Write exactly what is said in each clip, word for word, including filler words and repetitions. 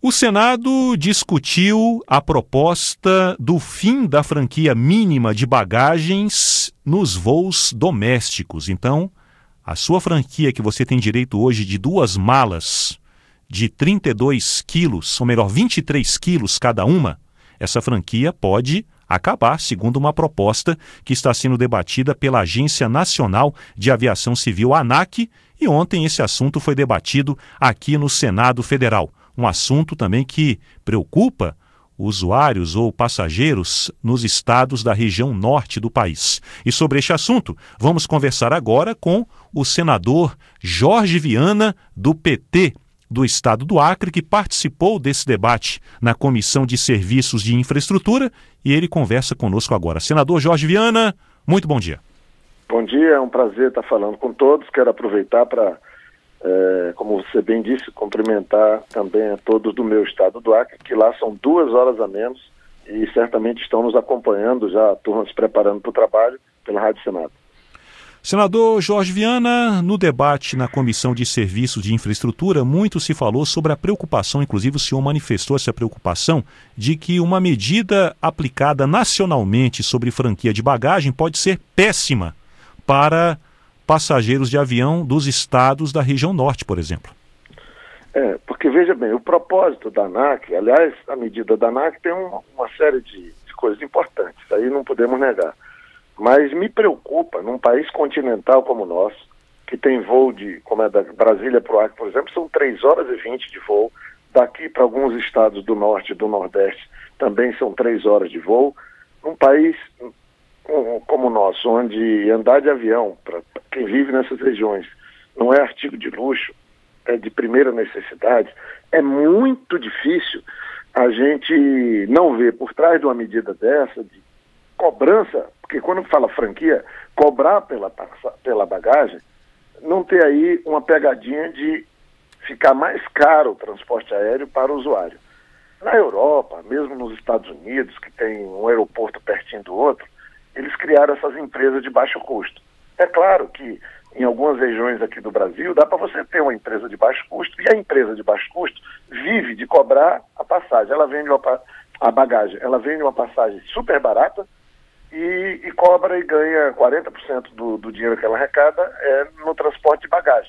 O Senado discutiu a proposta do fim da franquia mínima de bagagens nos voos domésticos. Então, a sua franquia que você tem direito hoje de duas malas de trinta e dois quilos, ou melhor, vinte e três quilos cada uma, essa franquia pode acabar, segundo uma proposta que está sendo debatida pela Agência Nacional de Aviação Civil, ANAC, e ontem esse assunto foi debatido aqui no Senado Federal. Um assunto também que preocupa usuários ou passageiros nos estados da região norte do país. E sobre este assunto, vamos conversar agora com o senador Jorge Viana, do P T do estado do Acre, que participou desse debate na Comissão de Serviços de Infraestrutura, e ele conversa conosco agora. Senador Jorge Viana, muito bom dia. Bom dia, é um prazer estar falando com todos. Quero aproveitar para, é, como você bem disse, cumprimentar também a todos do meu estado do Acre, que lá são duas horas a menos e certamente estão nos acompanhando, já a turma se preparando para o trabalho pela Rádio Senado. Senador Jorge Viana, no debate na Comissão de Serviços de Infraestrutura, muito se falou sobre a preocupação, inclusive o senhor manifestou essa preocupação, de que uma medida aplicada nacionalmente sobre franquia de bagagem pode ser péssima para passageiros de avião dos estados da região norte, por exemplo. É, porque veja bem, o propósito da ANAC, aliás, a medida da ANAC tem um, uma série de, de coisas importantes, aí não podemos negar. Mas me preocupa, num país continental como o nosso, que tem voo de, como é da Brasília para o Acre, por exemplo, são três horas e vinte de voo, daqui para alguns estados do norte e do nordeste também são três horas de voo. Num país como o nosso, onde andar de avião, para quem vive nessas regiões, não é artigo de luxo, é de primeira necessidade, é muito difícil a gente não ver por trás de uma medida dessa, de cobrança, porque quando fala franquia, cobrar pela, pela bagagem, não ter aí uma pegadinha de ficar mais caro o transporte aéreo para o usuário. Na Europa, mesmo nos Estados Unidos, que tem um aeroporto pertinho do outro, eles criaram essas empresas de baixo custo. É claro que em algumas regiões aqui do Brasil dá para você ter uma empresa de baixo custo, e a empresa de baixo custo vive de cobrar a passagem. Ela vende uma, a bagagem, ela vende uma passagem super barata, E, e cobra e ganha quarenta por cento do, do dinheiro que ela arrecada é no transporte de bagagem.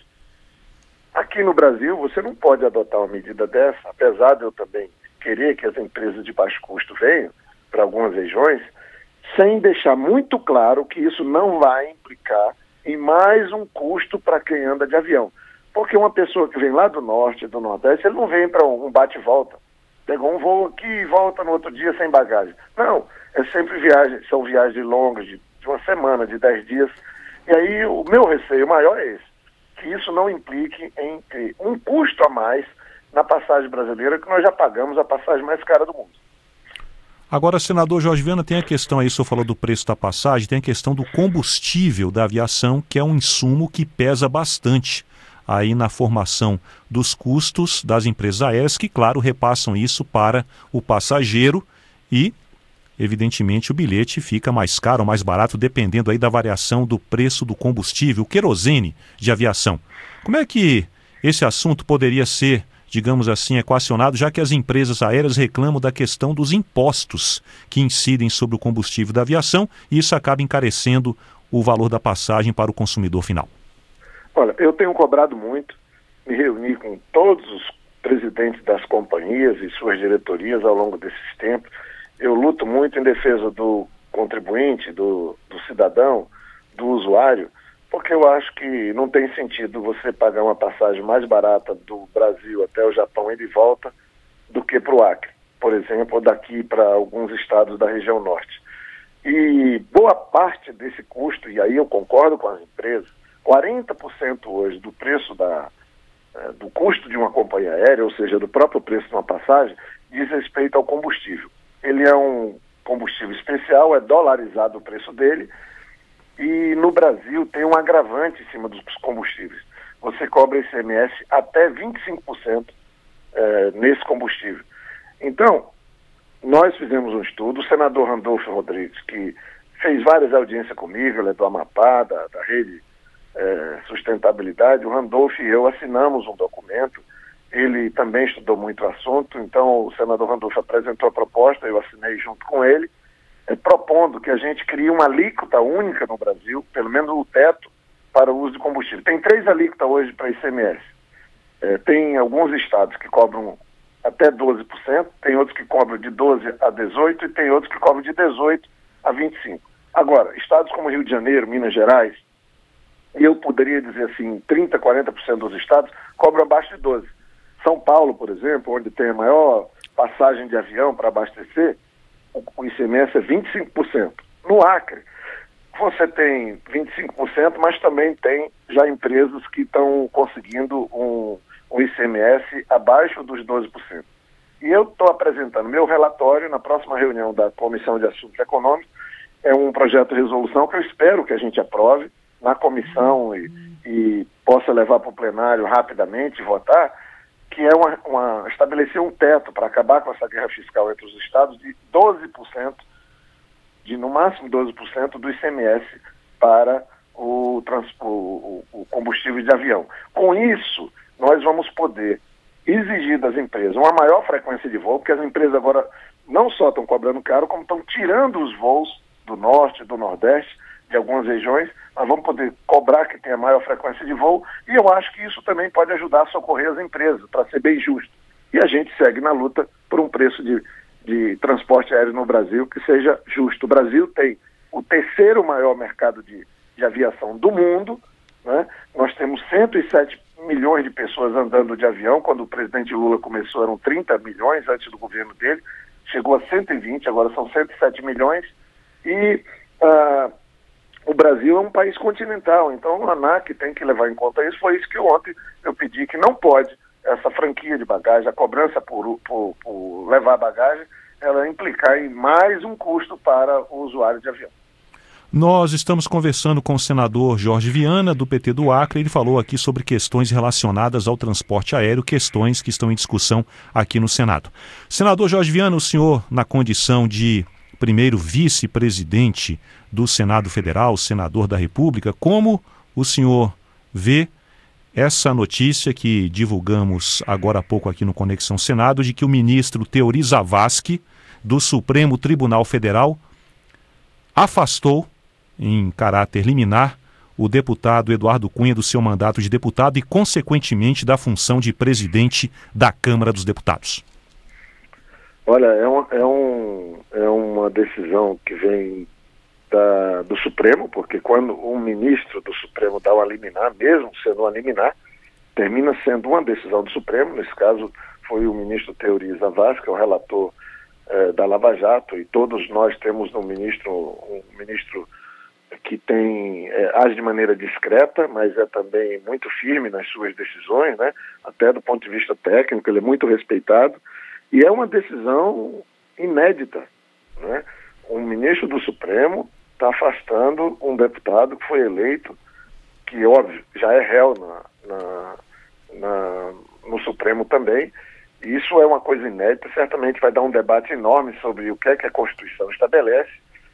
Aqui no Brasil, você não pode adotar uma medida dessa, apesar de eu também querer que as empresas de baixo custo venham para algumas regiões, sem deixar muito claro que isso não vai implicar em mais um custo para quem anda de avião. Porque uma pessoa que vem lá do norte e do nordeste, ele não vem para um bate e volta. Pegou um voo aqui e volta no outro dia sem bagagem. Não, é sempre viagem, são viagens longas, de, de uma semana, de dez dias. E aí o meu receio maior é esse, que isso não implique em ter um custo a mais na passagem brasileira, que nós já pagamos a passagem mais cara do mundo. Agora, senador Jorge Viana, tem a questão aí, o senhor falou do preço da passagem, tem a questão do combustível da aviação, que é um insumo que pesa bastante aí na formação dos custos das empresas aéreas, que, claro, repassam isso para o passageiro e, evidentemente, o bilhete fica mais caro ou mais barato, dependendo aí da variação do preço do combustível, o querosene de aviação. Como é que esse assunto poderia ser, digamos assim, equacionado, já que as empresas aéreas reclamam da questão dos impostos que incidem sobre o combustível da aviação e isso acaba encarecendo o valor da passagem para o consumidor final? Olha, eu tenho cobrado muito, me reuni com todos os presidentes das companhias e suas diretorias ao longo desses tempos. Eu luto muito em defesa do contribuinte, do, do cidadão, do usuário, porque eu acho que não tem sentido você pagar uma passagem mais barata do Brasil até o Japão e de volta do que para o Acre, por exemplo, ou daqui para alguns estados da região norte. E boa parte desse custo, e aí eu concordo com as empresas, quarenta por cento hoje do preço da, do custo de uma companhia aérea, ou seja, do próprio preço de uma passagem, diz respeito ao combustível. Ele é um combustível especial, é dolarizado o preço dele, e no Brasil tem um agravante em cima dos combustíveis. Você cobra I C M S até vinte e cinco por cento é, nesse combustível. Então, nós fizemos um estudo, o senador Randolfo Rodrigues, que fez várias audiências comigo, ele é do Amapá, da, da rede É, sustentabilidade, o Randolfo e eu assinamos um documento ele também estudou muito o assunto, então o senador Randolfo apresentou a proposta, eu assinei junto com ele, é, propondo que a gente crie uma alíquota única no Brasil, pelo menos o teto, para o uso de combustível. Tem três alíquotas hoje para I C M S. É, tem alguns estados que cobram até doze por cento, tem outros que cobram de doze por cento a dezoito por cento e tem outros que cobram de dezoito por cento a vinte e cinco por cento. Agora, estados como Rio de Janeiro, Minas Gerais, e eu poderia dizer assim, trinta por cento, quarenta por cento dos estados cobram abaixo de doze por cento. São Paulo, por exemplo, onde tem a maior passagem de avião para abastecer, o I C M S é vinte e cinco por cento. No Acre, você tem vinte e cinco por cento, mas também tem já empresas que estão conseguindo um, um I C M S abaixo dos doze por cento. E eu estou apresentando meu relatório na próxima reunião da Comissão de Assuntos Econômicos. É um projeto de resolução que eu espero que a gente aprove na comissão e, e possa levar para o plenário rapidamente e votar, que é uma, uma, estabelecer um teto para acabar com essa guerra fiscal entre os estados de doze por cento, de no máximo doze por cento do I C M S para o, trans, o, o combustível de avião. Com isso, nós vamos poder exigir das empresas uma maior frequência de voo, porque as empresas agora não só estão cobrando caro, como estão tirando os voos do norte, do nordeste, de algumas regiões. Nós vamos poder cobrar que tenha maior frequência de voo, e eu acho que isso também pode ajudar a socorrer as empresas, para ser bem justo. E a gente segue na luta por um preço de, de transporte aéreo no Brasil que seja justo. O Brasil tem o terceiro maior mercado de, de aviação do mundo, né? Nós temos cento e sete milhões de pessoas andando de avião. Quando o presidente Lula começou eram trinta milhões antes do governo dele, chegou a cento e vinte, agora são cento e sete milhões, e uh, o Brasil é um país continental, então o ANAC tem que levar em conta isso. Foi isso que ontem eu pedi, que não pode essa franquia de bagagem, a cobrança por, por, por levar bagagem, ela implicar em mais um custo para o usuário de avião. Nós estamos conversando com o senador Jorge Viana, do P T do Acre. Ele falou aqui sobre questões relacionadas ao transporte aéreo, questões que estão em discussão aqui no Senado. Senador Jorge Viana, o senhor, na condição de primeiro vice-presidente do Senado Federal, senador da República, como o senhor vê essa notícia que divulgamos agora há pouco aqui no Conexão Senado, de que o ministro Teori Zavascki, do Supremo Tribunal Federal, afastou, em caráter liminar, o deputado Eduardo Cunha do seu mandato de deputado e, consequentemente, da função de presidente da Câmara dos Deputados? Olha, é, um, é, um, é uma decisão que vem da, do Supremo, porque quando um ministro do Supremo dá uma liminar, mesmo sendo uma liminar, termina sendo uma decisão do Supremo. Nesse caso foi o ministro Teori Zavascki, o relator eh, da Lava Jato, e todos nós temos um ministro, um ministro que tem, é, age de maneira discreta, mas é também muito firme nas suas decisões, né? Até do ponto de vista técnico, ele é muito respeitado, e é uma decisão inédita, né? Um ministro do Supremo está afastando um deputado que foi eleito, que, óbvio, já é réu na, na, na, no Supremo também. Isso é uma coisa inédita, certamente vai dar um debate enorme sobre o que é que a Constituição estabelece.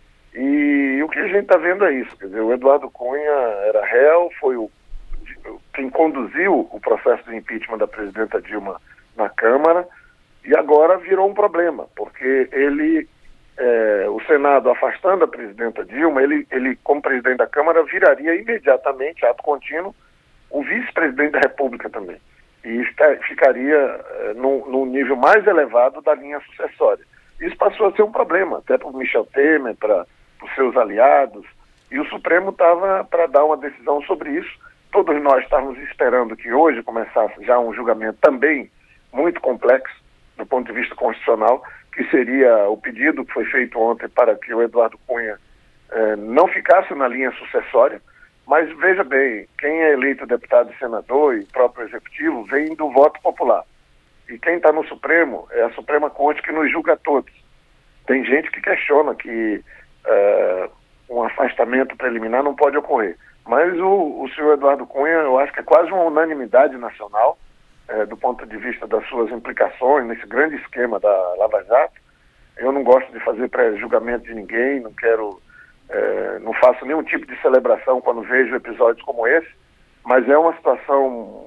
E o que a gente está vendo é isso, quer dizer, o Eduardo Cunha era réu, foi o, quem conduziu o processo de impeachment da presidenta Dilma na Câmara, e agora virou um problema, porque ele, é, o Senado afastando a presidenta Dilma, ele, ele como presidente da Câmara viraria imediatamente, ato contínuo, o vice-presidente da República também, e ficaria é, num, num nível mais elevado da linha sucessória. Isso passou a ser um problema, até para o Michel Temer, para os seus aliados, e o Supremo estava para dar uma decisão sobre isso. Todos nós estávamos esperando que hoje começasse já um julgamento também muito complexo, do ponto de vista constitucional, que seria o pedido que foi feito ontem para que o Eduardo Cunha eh, não ficasse na linha sucessória. Mas veja bem, quem é eleito deputado e senador e próprio executivo vem do voto popular. E quem está no Supremo é a Suprema Corte, que nos julga a todos. Tem gente que questiona que uh, um afastamento preliminar não pode ocorrer. Mas o, o senhor Eduardo Cunha, eu acho que é quase uma unanimidade nacional, uh, do ponto de vista das suas implicações nesse grande esquema da Lava Jato. Eu não gosto de fazer pré-julgamento de ninguém, não quero, uh, não faço nenhum tipo de celebração quando vejo episódios como esse, mas é uma situação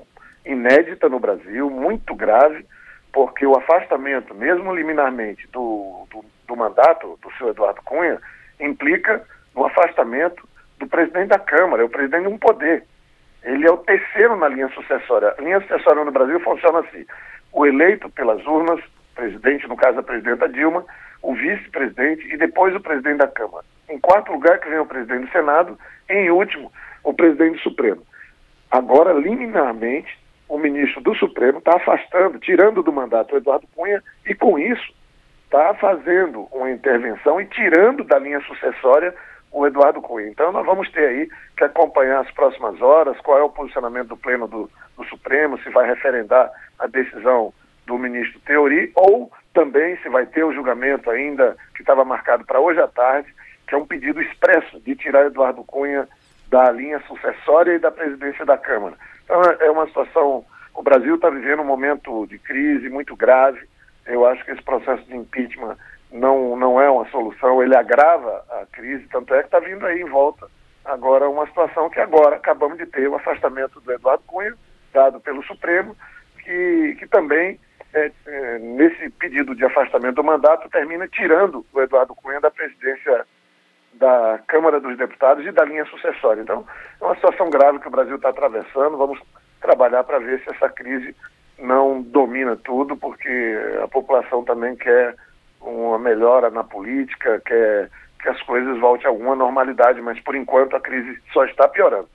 inédita no Brasil, muito grave, porque o afastamento, mesmo liminarmente, do, do, do mandato do senhor Eduardo Cunha, implica no afastamento do presidente da Câmara, é o presidente de um poder. Ele é o terceiro na linha sucessória. A linha sucessória no Brasil funciona assim: o eleito pelas urnas, presidente, no caso a presidenta Dilma, o vice-presidente e depois o presidente da Câmara. Em quarto lugar que vem o presidente do Senado, e em último, o presidente do Supremo. Agora, liminarmente, o ministro do Supremo está afastando, tirando do mandato o Eduardo Cunha e, com isso, está fazendo uma intervenção e tirando da linha sucessória o Eduardo Cunha. Então, nós vamos ter aí que acompanhar as próximas horas, qual é o posicionamento do Pleno do, do Supremo, se vai referendar a decisão do ministro Teori, ou também se vai ter o julgamento ainda que estava marcado para hoje à tarde, que é um pedido expresso de tirar Eduardo Cunha da linha sucessória e da presidência da Câmara. Então é uma situação, o Brasil está vivendo um momento de crise muito grave. Eu acho que esse processo de impeachment não, não é uma solução, ele agrava a crise, tanto é que está vindo aí em volta agora uma situação que agora acabamos de ter o afastamento do Eduardo Cunha, dado pelo Supremo, que, que também, é, é, nesse pedido de afastamento do mandato, termina tirando o Eduardo Cunha da presidência da Câmara dos Deputados e da linha sucessória. Então, é uma situação grave que o Brasil está atravessando. Vamos trabalhar para ver se essa crise não domina tudo, porque a população também quer uma melhora na política, quer que as coisas voltem a alguma normalidade, mas por enquanto a crise só está piorando.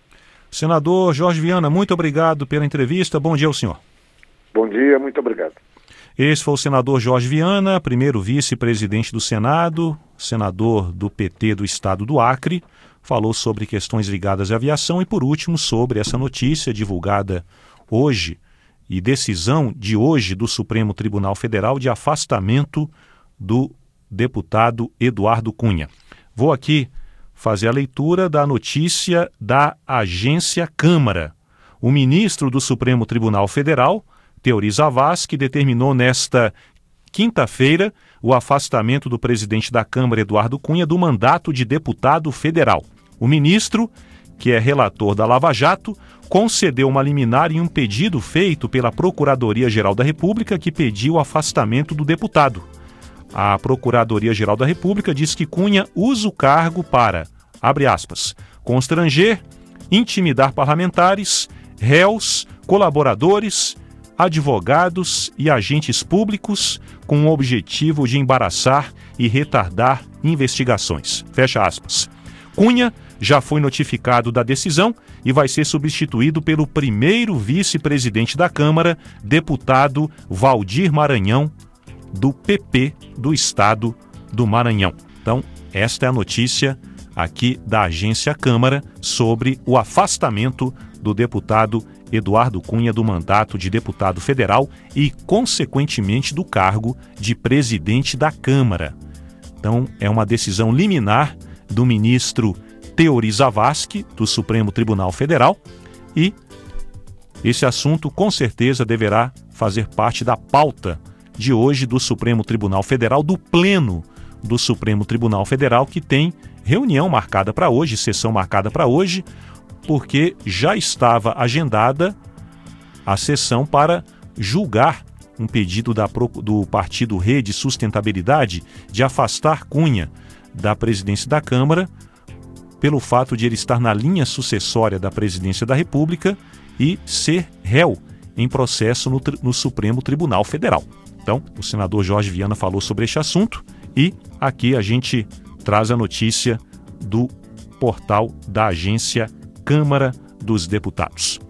Senador Jorge Viana, muito obrigado pela entrevista. Bom dia ao senhor. Bom dia, muito obrigado. Esse foi o senador Jorge Viana, primeiro vice-presidente do Senado, senador do P T do estado do Acre, falou sobre questões ligadas à aviação e, por último, sobre essa notícia divulgada hoje e decisão de hoje do Supremo Tribunal Federal de afastamento do deputado Eduardo Cunha. Vou aqui fazer a leitura da notícia da Agência Câmara. O ministro do Supremo Tribunal Federal, Teori Zavascki, determinou nesta quinta-feira o afastamento do presidente da Câmara, Eduardo Cunha, do mandato de deputado federal. O ministro, que é relator da Lava Jato, concedeu uma liminar em um pedido feito pela Procuradoria-Geral da República que pediu o afastamento do deputado. A Procuradoria-Geral da República diz que Cunha usa o cargo para, abre aspas, constranger, intimidar parlamentares, réus, colaboradores, advogados e agentes públicos com o objetivo de embaraçar e retardar investigações. Fecha aspas. Cunha já foi notificado da decisão e vai ser substituído pelo primeiro vice-presidente da Câmara, deputado Valdir Maranhão, do P P do estado do Maranhão. Então, esta é a notícia aqui da Agência Câmara sobre o afastamento do deputado Eduardo Cunha do mandato de deputado federal e, consequentemente, do cargo de presidente da Câmara. Então, é uma decisão liminar do ministro Teori Zavascki, do Supremo Tribunal Federal, e esse assunto, com certeza, deverá fazer parte da pauta de hoje do Supremo Tribunal Federal, do Pleno do Supremo Tribunal Federal, que tem reunião marcada para hoje, sessão marcada para hoje, porque já estava agendada a sessão para julgar um pedido da, do partido Rede Sustentabilidade de afastar Cunha da presidência da Câmara pelo fato de ele estar na linha sucessória da presidência da República e ser réu em processo no, no Supremo Tribunal Federal. Então, o senador Jorge Viana falou sobre este assunto e aqui a gente traz a notícia do portal da Agência Câmara dos Deputados.